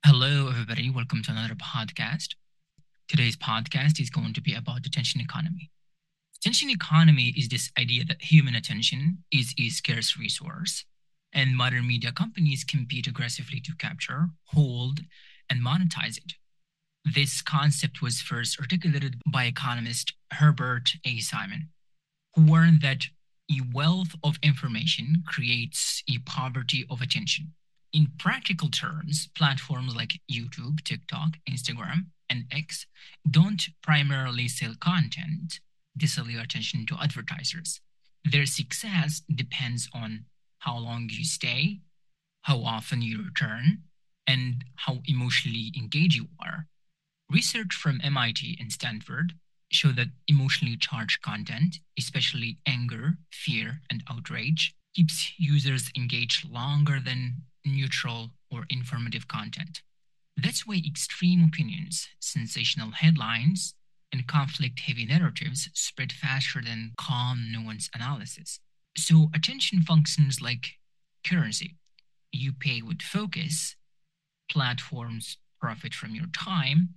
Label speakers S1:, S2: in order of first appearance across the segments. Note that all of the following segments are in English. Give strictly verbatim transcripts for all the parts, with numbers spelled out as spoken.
S1: Hello, everybody. Welcome to another podcast. Today's podcast is going to be about attention economy. Attention economy is this idea that human attention is a scarce resource, and modern media companies compete aggressively to capture, hold, and monetize it. This concept was first articulated by economist Herbert A. Simon, who warned that a wealth of information creates a poverty of attention. In practical terms, platforms like YouTube, TikTok, Instagram, and X don't primarily sell content, they sell your attention to advertisers. Their success depends on how long you stay, how often you return, and how emotionally engaged you are. Research from M I T and Stanford show that emotionally charged content, especially anger, fear, and outrage, keeps users engaged longer than neutral or informative content. That's why extreme opinions, sensational headlines, and conflict heavy narratives spread faster than calm, nuanced analysis. So, attention functions like currency. You pay with focus, platforms profit from your time,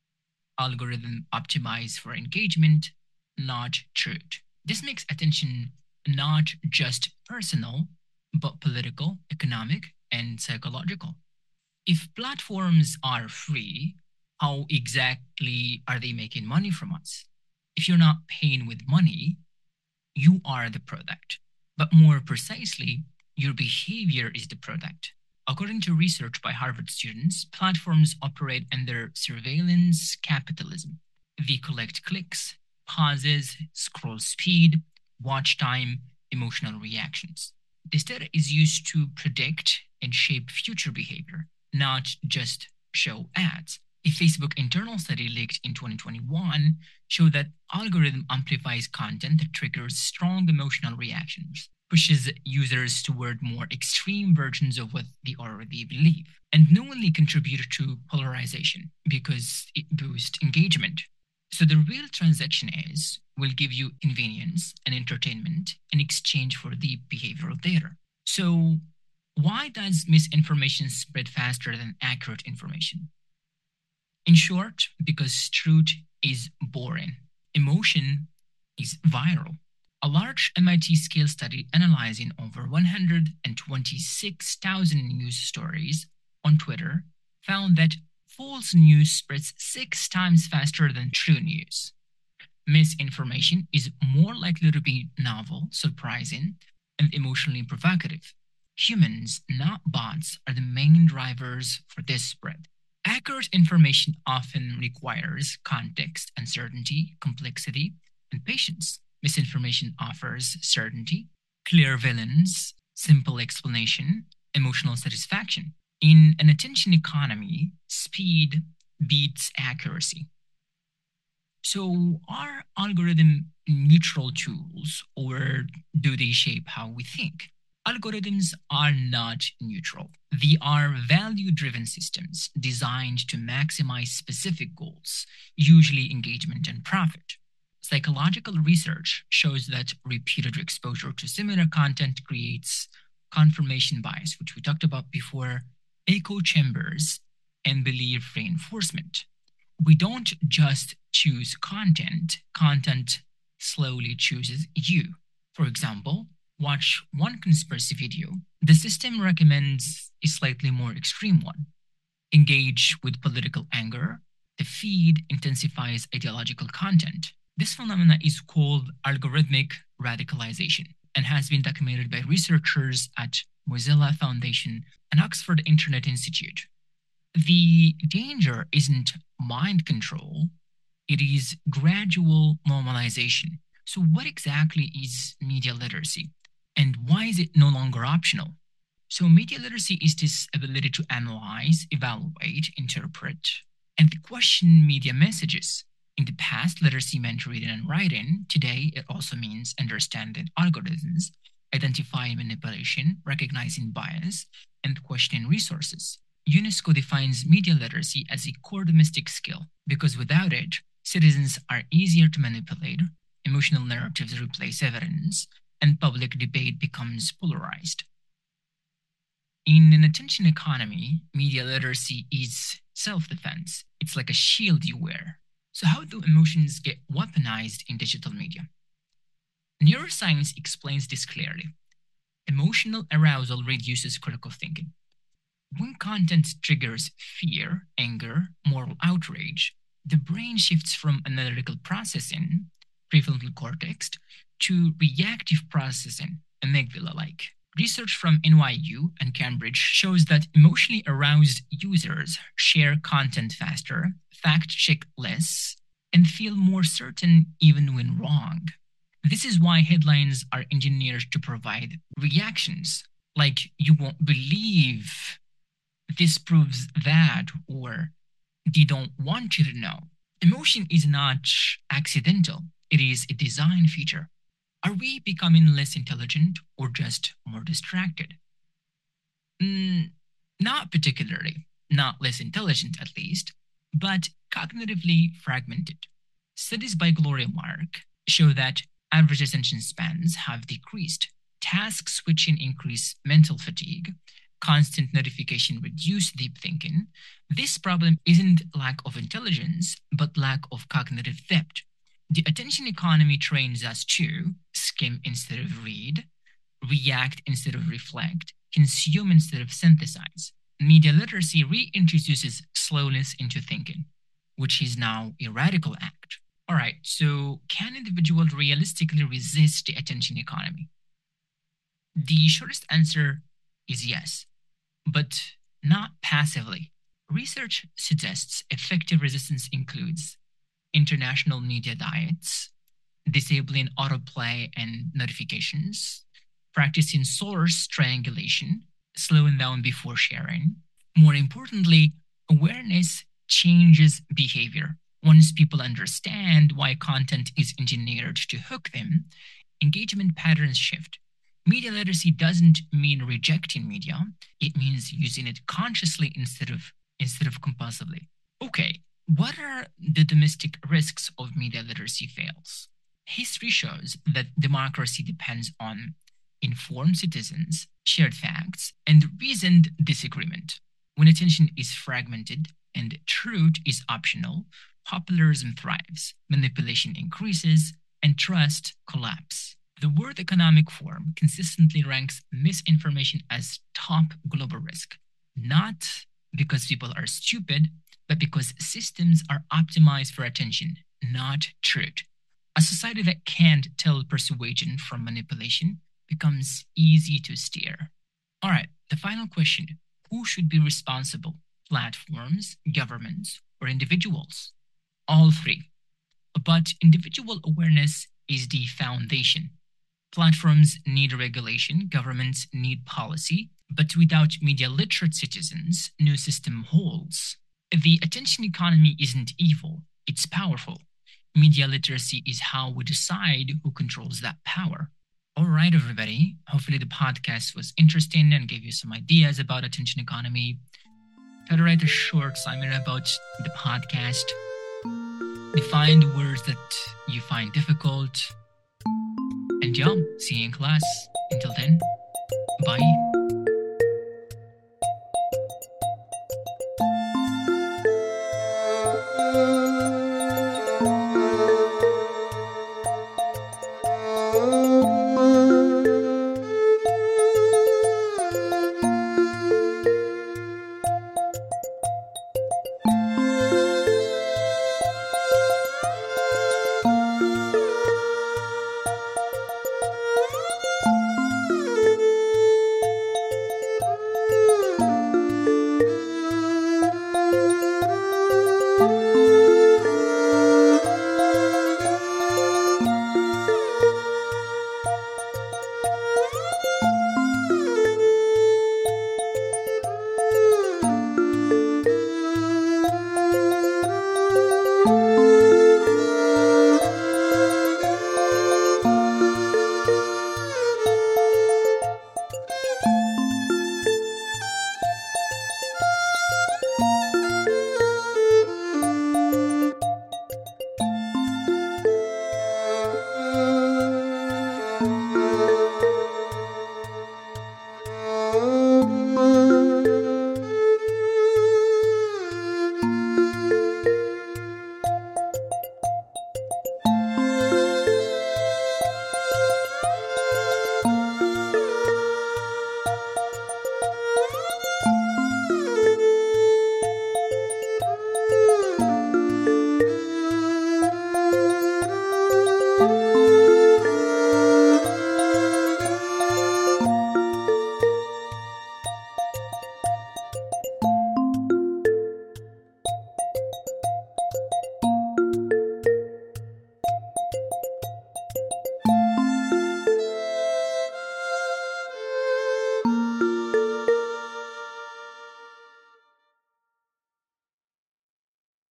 S1: algorithm optimize for engagement, not truth. This makes attention not just personal, but political, economic, and psychological. If platforms are free, how exactly are they making money from us? If you're not paying with money, you are the product. But more precisely, your behavior is the product. According to research by Harvard students, platforms operate under surveillance capitalism. They collect clicks, pauses, scroll speed, watch time, emotional reactions. This data is used to predict and shape future behavior, not just show ads. A Facebook internal study leaked in twenty twenty-one showed that algorithm amplifies content that triggers strong emotional reactions, pushes users toward more extreme versions of what they already believe, and knowingly contribute to polarization because it boosts engagement. So the real transaction is will give you convenience and entertainment in exchange for the behavioral data. So why does misinformation spread faster than accurate information? In short, because truth is boring, emotion is viral. A large M I T scale study analyzing over one hundred twenty-six thousand news stories on Twitter found that false news spreads six times faster than true news. Misinformation is more likely to be novel, surprising, and emotionally provocative. Humans, not bots, are the main drivers for this spread. Accurate information often requires context, uncertainty, complexity, and patience. Misinformation offers certainty, clear villains, simple explanation, emotional satisfaction. In an attention economy, speed beats accuracy. So, are algorithm neutral tools or do they shape how we think? Algorithms are not neutral. They are value driven systems designed to maximize specific goals, usually engagement and profit. Psychological research shows that repeated exposure to similar content creates confirmation bias, which we talked about before, echo chambers, and belief reinforcement. We don't just choose content, content slowly chooses you. For example, watch one conspiracy video, the system recommends a slightly more extreme one. Engage with political anger, the feed intensifies ideological content. This phenomenon is called algorithmic radicalization and has been documented by researchers at Mozilla Foundation and Oxford Internet Institute. The danger isn't mind control, it is gradual normalization. So, what exactly is media literacy? And why is it no longer optional? So, media literacy is this ability to analyze, evaluate, interpret, and question media messages. In the past, literacy meant reading and writing. Today, it also means understanding algorithms, identifying manipulation, recognizing bias, and questioning resources. UNESCO defines media literacy as a core domestic skill because without it, citizens are easier to manipulate, emotional narratives replace evidence, and public debate becomes polarized. In an attention economy, media literacy is self-defense. It's like a shield you wear. So how do emotions get weaponized in digital media? Neuroscience explains this clearly. Emotional arousal reduces critical thinking. When content triggers fear, anger, moral outrage, the brain shifts from analytical processing, prefrontal cortex, to reactive processing, amygdala-like. Research from N Y U and Cambridge shows that emotionally aroused users share content faster, fact-check less, and feel more certain even when wrong. This is why headlines are engineered to provide reactions, like "you won't believe," "this proves that," or "they don't want you to know." Emotion is not accidental, it is a design feature. Are we becoming less intelligent or just more distracted? Mm, not particularly, not less intelligent at least, but cognitively fragmented. Studies by Gloria Mark show that average attention spans have decreased, task switching increased mental fatigue, constant notification reduce deep thinking. This problem isn't lack of intelligence, but lack of cognitive depth. The attention economy trains us to skim instead of read, react instead of reflect, consume instead of synthesize. Media literacy reintroduces slowness into thinking, which is now a radical act. All right, so can individuals realistically resist the attention economy? The shortest answer is yes, but not passively. Research suggests effective resistance includes international media diets, disabling autoplay and notifications, practicing source triangulation, slowing down before sharing. More importantly, awareness changes behavior. Once people understand why content is engineered to hook them, engagement patterns shift. Media literacy doesn't mean rejecting media, it means using it consciously instead of instead of compulsively. Okay, what are the domestic risks of media literacy fails? History shows that democracy depends on informed citizens, shared facts, and reasoned disagreement. When attention is fragmented and truth is optional, populism thrives, manipulation increases, and trust collapses. The World Economic Forum consistently ranks misinformation as top global risk, not because people are stupid, but because systems are optimized for attention, not truth. A society that can't tell persuasion from manipulation becomes easy to steer. All right, the final question: who should be responsible? Platforms, governments, or individuals? All three. But individual awareness is the foundation. Platforms need regulation, governments need policy, but without media literate citizens, no system holds. The attention economy isn't evil, it's powerful. Media literacy is how we decide who controls that power. All right, everybody. Hopefully the podcast was interesting and gave you some ideas about attention economy. Try to write a short summary about the podcast. Define the words that you find difficult. And yeah, see you in class. Until then, bye.